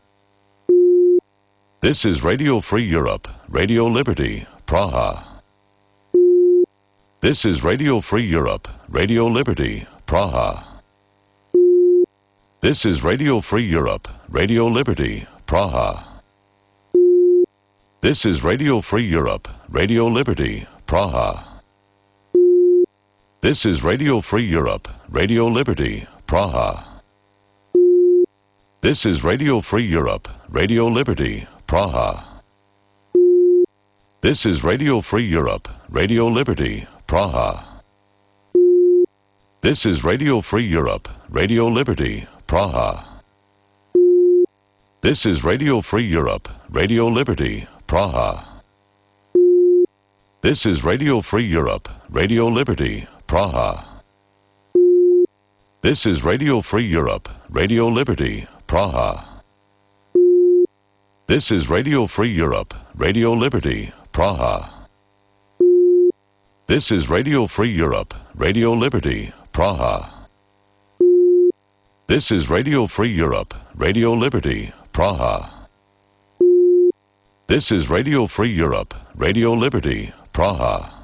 This is Radio Free Europe, Radio Liberty, Praha. This is Radio Free Europe, Radio Liberty, Praha. This is Radio Free Europe, Radio Liberty, Praha. This is Radio Free Europe, Radio Liberty, Praha. This is Radio Free Europe, Radio Liberty, Praha. This is Radio Free Europe, Radio Liberty, Praha. This is Radio Free Europe, Radio Liberty, Praha. This is Radio Free Europe, Radio Liberty, Praha. This is Radio Free Europe, Radio Liberty, Praha. This is Radio Free Europe, Radio Liberty, Praha. This is Radio Free Europe, Radio Liberty, Praha. This is Radio Free Europe, Radio Liberty, Praha. This is Radio Free Europe, Radio Liberty, Praha. This is Radio Free Europe, Radio Liberty, Praha. This is Radio Free Europe, Radio Liberty, Praha.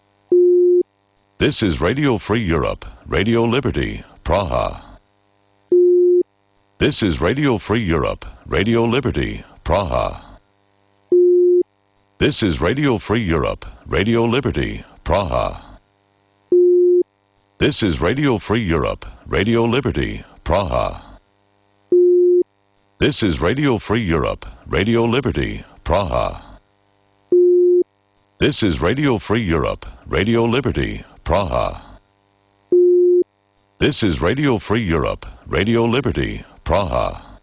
This is Radio Free Europe, Radio Liberty, Praha. This is Radio Free Europe, Radio Liberty, Praha. This is Radio Free Europe, Radio Liberty, Praha. This is Radio Free Europe, Radio Liberty, Praha. This is Radio Free Europe, Radio Liberty, Praha. This is Radio Free Europe, Radio Liberty, Praha. This is Radio Free Europe, Radio Liberty, Praha.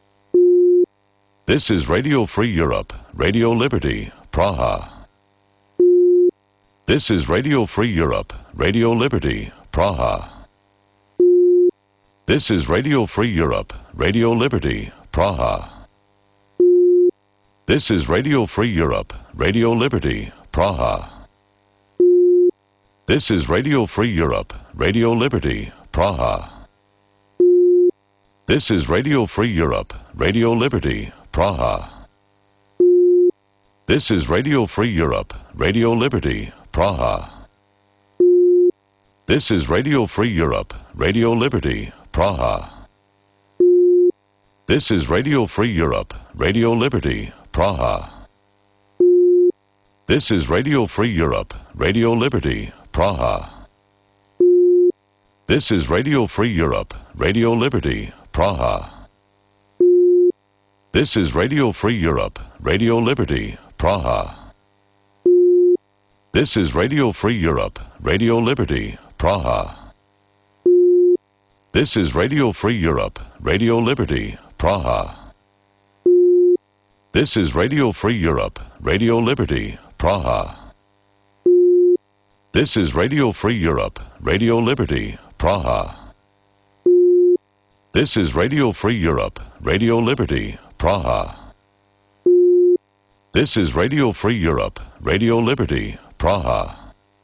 This is Radio Free Europe, Radio Liberty, Praha. This is Radio Free Europe, Radio Liberty, Praha. This is Radio Free Europe, Radio Liberty, Praha. This is Radio Free Europe, Radio Liberty, Praha. This is Radio Free Europe, Radio Liberty, Praha. This is Radio Free Europe, Radio Liberty, Praha. This is Radio Free Europe, Radio Liberty, Praha. This is Radio Free Europe, Radio Liberty, Praha. This is Radio Free Europe, Radio Liberty, Praha. This is Radio Free Europe, Radio Liberty, Praha. This is Radio Free Europe, Radio Liberty, Praha. This is Radio Free Europe, Radio Liberty, Praha. This is Radio Free Europe, Radio Liberty, Praha. This is Radio Free Europe, Radio Liberty, Praha. This is Radio Free Europe, Radio Liberty, Praha. This is Radio Free Europe, Radio Liberty, Praha. This is Radio Free Europe, Radio Liberty, Praha. This is Radio Free Europe, Radio Liberty, Praha.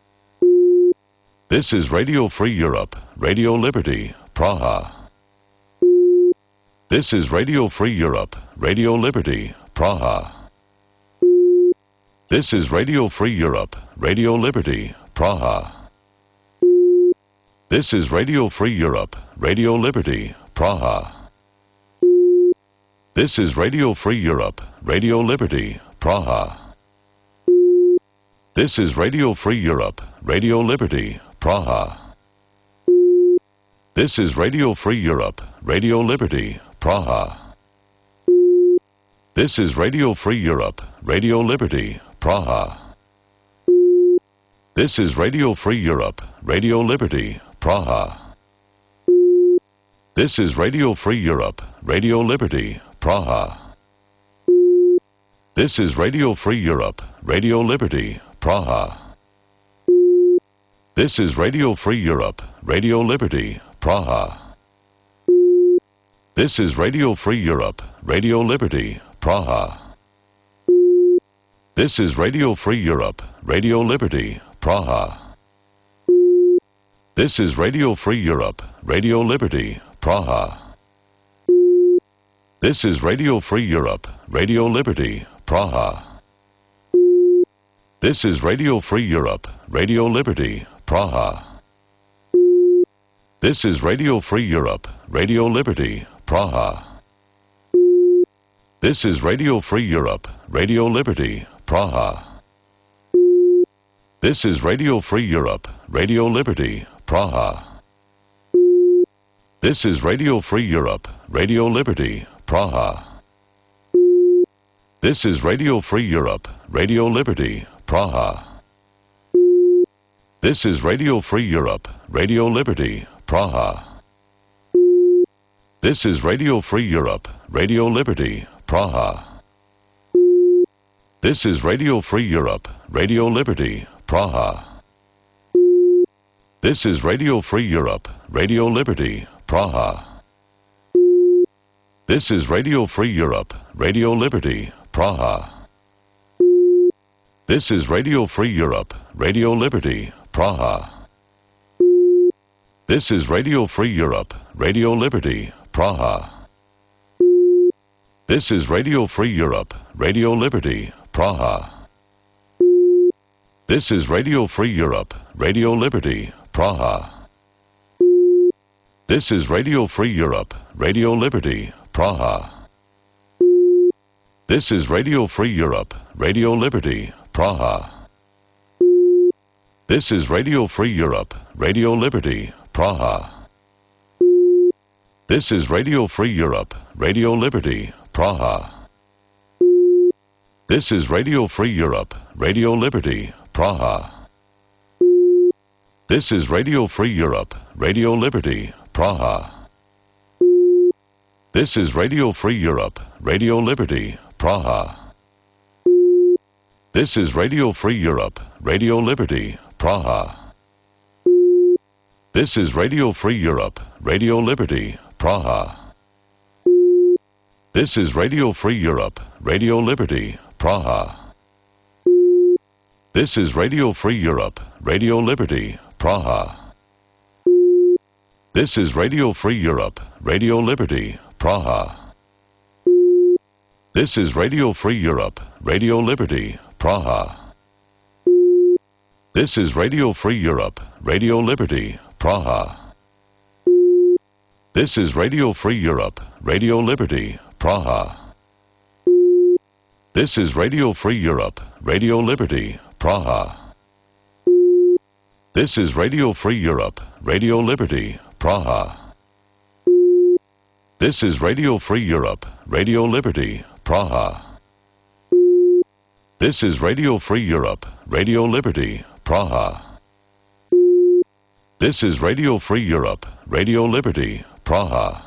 This is Radio Free Europe, Radio Liberty, Praha. This is Radio Free Europe, Radio Liberty, Praha. This is Radio Free Europe, Radio Liberty, Praha. This is Radio Free Europe, Radio Liberty, Praha. This is Radio Free Europe, Radio Liberty, Praha. This is Radio Free Europe, Radio Liberty, Praha. This is Radio Free Europe, Radio Liberty, Praha. This is Radio Free Europe, Radio Liberty, Praha. This is Radio Free Europe, Radio Liberty, Praha. This is Radio Free Europe, Radio Liberty, Praha. This is Radio Free Europe, Radio Liberty, Praha. This is Radio Free Europe, Radio Liberty, Praha. This is Radio Free Europe, Radio Liberty, Praha. This is Radio Free Europe, Radio Liberty, Praha. This is Radio Free Europe, Radio Liberty, Praha. This is Radio Free Europe, Radio Liberty, Praha. This is Radio Free Europe, Radio Liberty, Praha. This is Radio Free Europe, Radio Liberty, Praha. This is Radio Free Europe, Radio Liberty, Praha. This is Radio Free Europe, Radio Liberty, Praha. This is Radio Free Europe, Radio Liberty, Praha. This is Radio Free Europe, Radio Liberty, Praha. This is Radio Free Europe, Radio Liberty, Praha. This is Radio Free Europe, Radio Liberty, Praha. This is Radio Free Europe, Radio Liberty, Praha. This is Radio Free Europe, Radio Liberty, Praha. This is Radio Free Europe, Radio Liberty, Praha. This is Radio Free Europe, Radio Liberty, Praha. This is Radio Free Europe, Radio Liberty, Praha. This is Radio Free Europe, Radio Liberty, Praha. This is Radio Free Europe, Radio Liberty, Praha. This is Radio Free Europe, Radio Liberty, Praha. This is Radio Free Europe, Radio Liberty, Praha. This is Radio Free Europe, Radio Liberty, Praha. This is Radio Free Europe, Radio Liberty, Praha. This is Radio Free Europe, Radio Liberty, Praha. This is Radio Free Europe, Radio Liberty, Praha. This is Radio Free Europe, Radio Liberty, Praha. This is Radio Free Europe, Radio Liberty, Praha. This is Radio Free Europe, Radio Liberty, Praha. This is Radio Free Europe, Radio Liberty, Praha. This is Radio Free Europe, Radio Liberty, Praha. This is Radio Free Europe, Radio Liberty, Praha. This is Radio Free Europe, Radio Liberty, Praha. This is Radio Free Europe, Radio Liberty, Praha. This is Radio Free Europe, Radio Liberty, Praha. This is Radio Free Europe, Radio Liberty, Praha. This is Radio Free Europe, Radio Liberty, Praha. This is Radio Free Europe, Radio Liberty, Praha. This is Radio Free Europe, Radio Liberty, Praha. This is Radio Free Europe, Radio Liberty, Praha.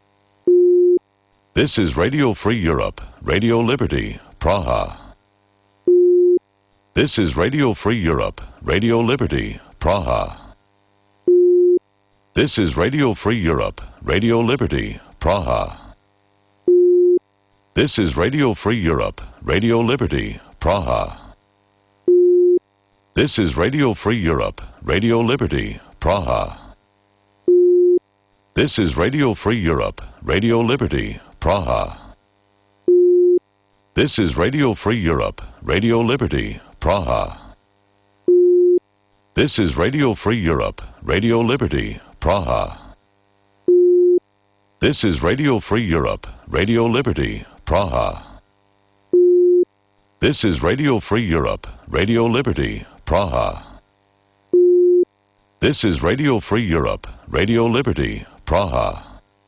This is Radio Free Europe, Radio Liberty, Praha. This is Radio Free Europe, Radio Liberty, Praha. This is Radio Free Europe, Radio Liberty, Praha. This is Radio Free Europe, Radio Liberty, Praha. This is Radio Free Europe, Radio Liberty, Praha. This is Radio Free Europe, Radio Liberty, Praha. This is Radio Free Europe, Radio Liberty, Praha. This is Radio Free Europe, Radio Liberty, Praha. This is Radio Free Europe, Radio Liberty, Praha. This is Radio Free Europe, Radio Liberty, Praha. This is Radio Free Europe, Radio Liberty, Praha.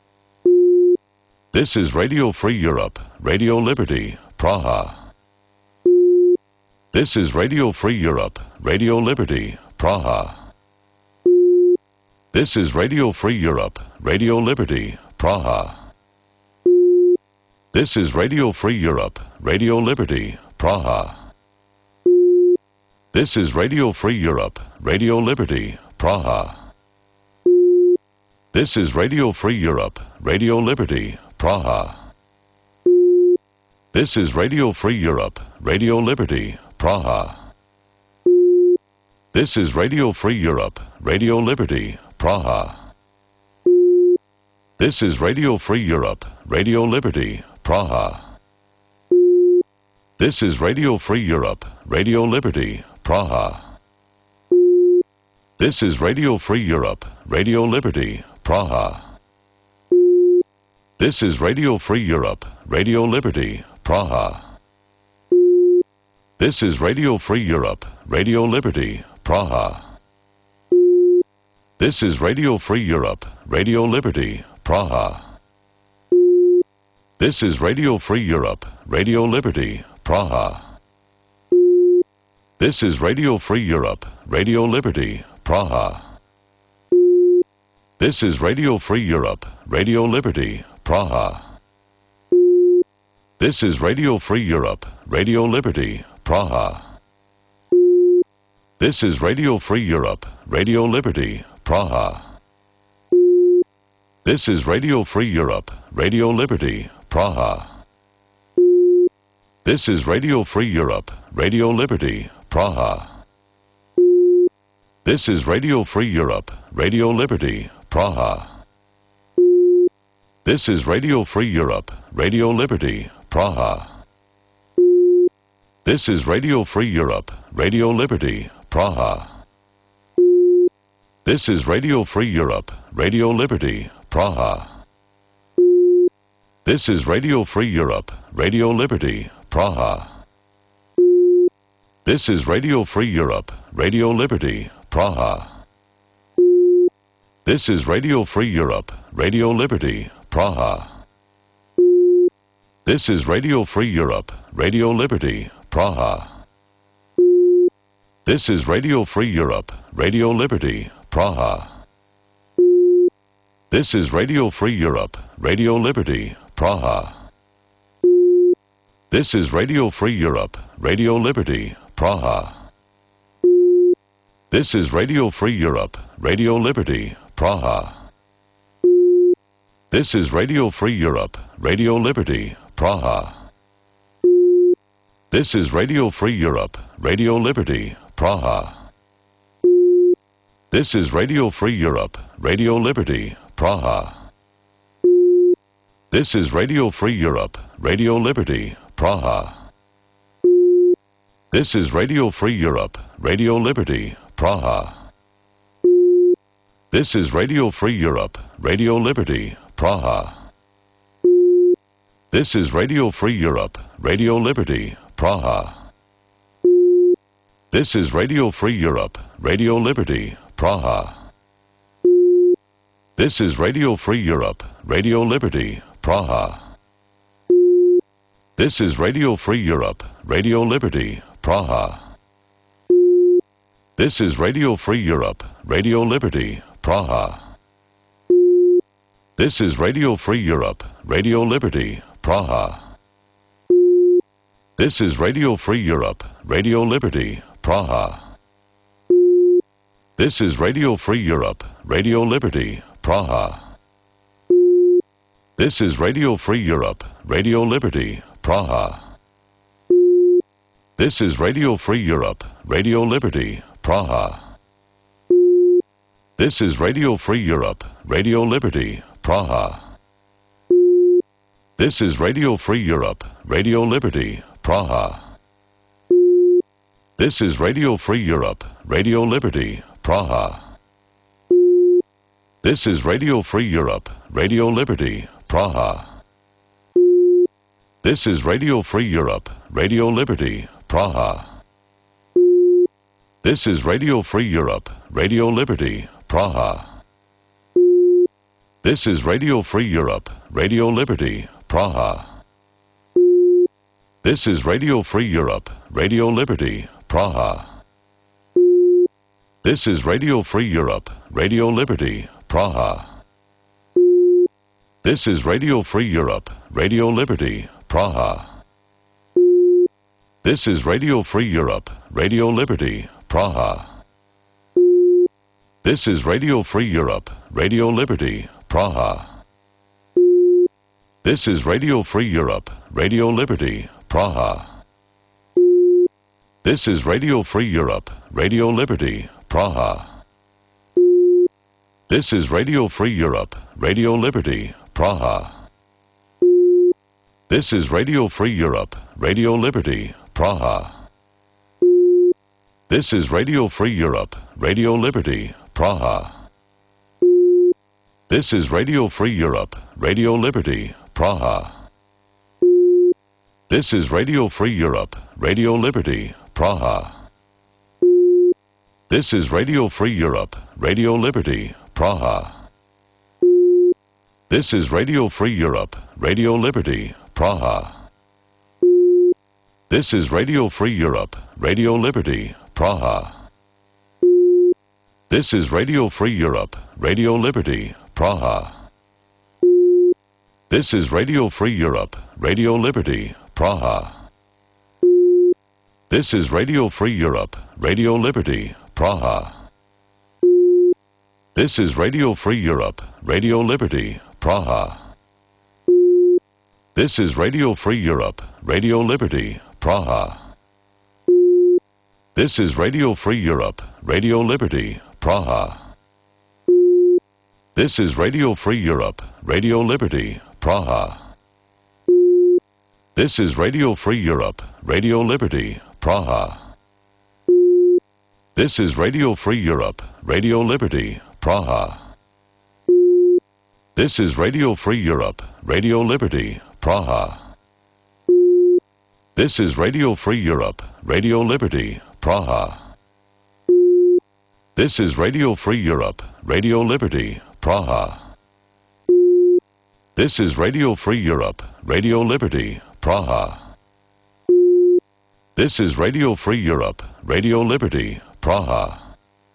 This is Radio Free Europe, Radio Liberty, Praha. This is Radio Free Europe, Radio Liberty, Praha. This is Radio Free Europe, Radio Liberty, Praha. This is Radio Free Europe, Radio Liberty, Praha. This is Radio Free Europe, Radio Liberty, Praha. This is Radio Free Europe, Radio Liberty, Praha. This is Radio Free Europe, Radio Liberty, Praha. This is Radio Free Europe, Radio Liberty, Praha. This is Radio Free Europe, Radio Liberty, Praha. This is Radio Free Europe, Radio Liberty, Praha. This is Radio Free Europe, Radio Liberty, Praha. This is Radio Free Europe, Radio Liberty, Praha. This is Radio Free Europe, Radio Liberty, Praha. This is Radio Free Europe, Radio Liberty, Praha. This is Radio Free Europe, Radio Liberty, Praha. This is Radio Free Europe, Radio Liberty, Praha. This is Radio Free Europe, Radio Liberty, Praha. This is Radio Free Europe, Radio Liberty, Praha. This is Radio Free Europe, Radio Liberty, Praha. This is Radio Free Europe, Radio Liberty, Praha. This is Radio Free Europe, Radio Liberty, Praha. This is Radio Free Europe, Radio Liberty, Praha. This is Radio Free Europe, Radio Liberty, Praha. This is Radio Free Europe, Radio Liberty, Praha. This is Radio Free Europe, Radio Liberty, Praha. This is Radio Free Europe, Radio Liberty, Praha. This is Radio Free Europe, Radio Liberty, Praha. This is Radio Free Europe, Radio Liberty, Praha. This is Radio Free Europe, Radio Liberty, Praha. This is Radio Free Europe, Radio Liberty, Praha. This is Radio Free Europe, Radio Liberty, Praha. This is Radio Free Europe, Radio Liberty, Praha. This is Radio Free Europe, Radio Liberty, Praha. This is Radio Free Europe, Radio Liberty, Praha. This is Radio Free Europe, Radio Liberty, Praha. This is Radio Free Europe, Radio Liberty, Praha. This is Radio Free Europe, Radio Liberty, Praha. This is Radio Free Europe, Radio Liberty, Praha. This is Radio Free Europe, Radio Liberty, Praha. This is Radio Free Europe, Radio Liberty, Praha. This is Radio Free Europe, Radio Liberty, Praha. This is Radio Free Europe, Radio Liberty, Praha. This is Radio Free Europe, Radio Liberty, Praha. This is Radio Free Europe, Radio Liberty, Praha. This is Radio Free Europe, Radio Liberty, Praha. This is Radio Free Europe, Radio Liberty, Praha. This is Radio Free Europe, Radio Liberty, Praha. This is Radio Free Europe, Radio Liberty, Praha. This is Radio Free Europe, Radio Liberty, Praha. This is Radio Free Europe, Radio Liberty, Praha. This is Radio Free Europe, Radio Liberty, Praha. This is Radio Free Europe, Radio Liberty, Praha. This is Radio Free Europe, Radio Liberty, Praha. This is Radio Free Europe, Radio Liberty, Praha. This is Radio Free Europe, Radio Liberty, Praha. This is Radio Free Europe, Radio Liberty, Praha. This is Radio Free Europe, Radio Liberty, Praha. This is Radio Free Europe, Radio Liberty, Praha. This is Radio Free Europe, Radio Liberty, Praha. This is Radio Free Europe, Radio Liberty, Praha. This is Radio Free Europe, Radio Liberty, Praha. This is Radio Free Europe, Radio Liberty, Praha. This is Radio Free Europe, Radio Liberty, Praha. This is Radio Free Europe, Radio Liberty, Praha. This is Radio Free Europe, Radio Liberty, Praha. This is Radio Free Europe, Radio Liberty, Praha. This is Radio Free Europe, Radio Liberty, Praha. This is Radio Free Europe, Radio Liberty, Praha. This is Radio Free Europe, Radio Liberty, Praha. This is Radio Free Europe, Radio Liberty, Praha. This is Radio Free Europe, Radio Liberty, Praha. This is Radio Free Europe, Radio Liberty, Praha. This is Radio Free Europe, Radio Liberty, Praha. This is Radio Free Europe, Radio Liberty, Praha. This is Radio Free Europe, Radio Liberty, Praha. This is Radio Free Europe, Radio Liberty, Praha. This is Radio Free Europe, Radio Liberty, Praha. This is Radio Free Europe, Radio Liberty, Praha. This is Radio Free Europe, Radio Liberty, Praha. This is Radio Free Europe, Radio Liberty, Praha. This is Radio Free Europe, Radio Liberty, Praha. This is Radio Free Europe, Radio Liberty, Praha. This is Radio Free Europe, Radio Liberty, Praha. This is Radio Free Europe, Radio Liberty, Praha. This is Radio Free Europe, Radio Liberty, Praha.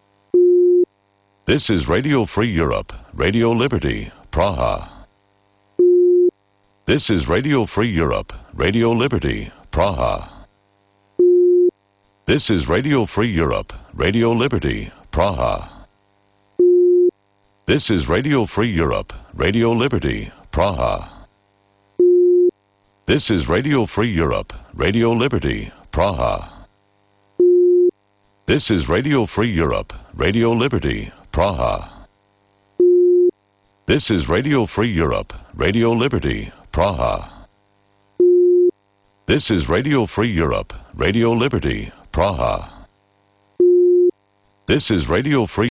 This is Radio Free Europe, Radio Liberty, Praha. This is Radio Free Europe, Radio Liberty, Praha. This is Radio Free Europe, Radio Liberty, Praha. This is Radio Free Europe, Radio Liberty, Praha. This is Radio Free Europe, Radio Liberty, Praha. This is Radio Free Europe, Radio Liberty, Praha. This is Radio Free Europe, Radio Liberty, Praha. This is Radio Free Europe, Radio Liberty, Praha. This is Radio Free